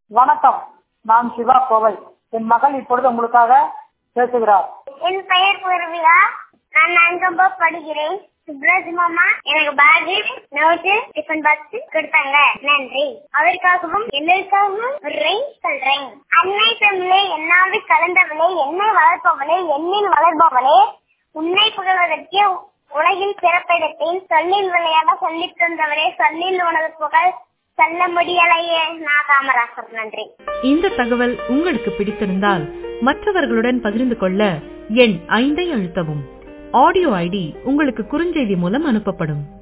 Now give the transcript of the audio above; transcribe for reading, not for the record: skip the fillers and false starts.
வணக்கம், நான் சிவா கோவை. என் மகள் இப்பொழுது உங்களுக்காக பேசுகிறார். என் பெயர் பூர்விகா. நான் 4ஆம் படிக்கிறேன். சுப்ராஜ் மாமா எனக்கு பேக், நோட்டு, டிஃபன் பாக்ஸ் கொடுத்தாங்க. நன்றி. அவருக்காகவும் எல்லாருக்காகவும் ஒரு ரைம் சொல்றேன். அன்னை தமிழே, என்னாவது கலந்தவளே, என்னை வளர்ப்பவளே, எண்ணில் வளர்பவளே, உன்னை புகழ்வதற்கு உலகில் பிறப்பெடுத்தேன். சொல்லில் விளையாட சொல்லித் தந்தவரே, சொல்லில் உனது புகழ் சொல்ல முடியலையே. நான் காமராசர். நன்றி. இந்த தகவல் உங்களுக்கு பிடித்திருந்தால் மற்றவர்களுடன் பகிர்ந்து கொள்ள எண் 5 அழுத்தவும். ஆடியோ ஐடி உங்களுக்கு குறுஞ்செய்தி மூலம் அனுப்பப்படும்.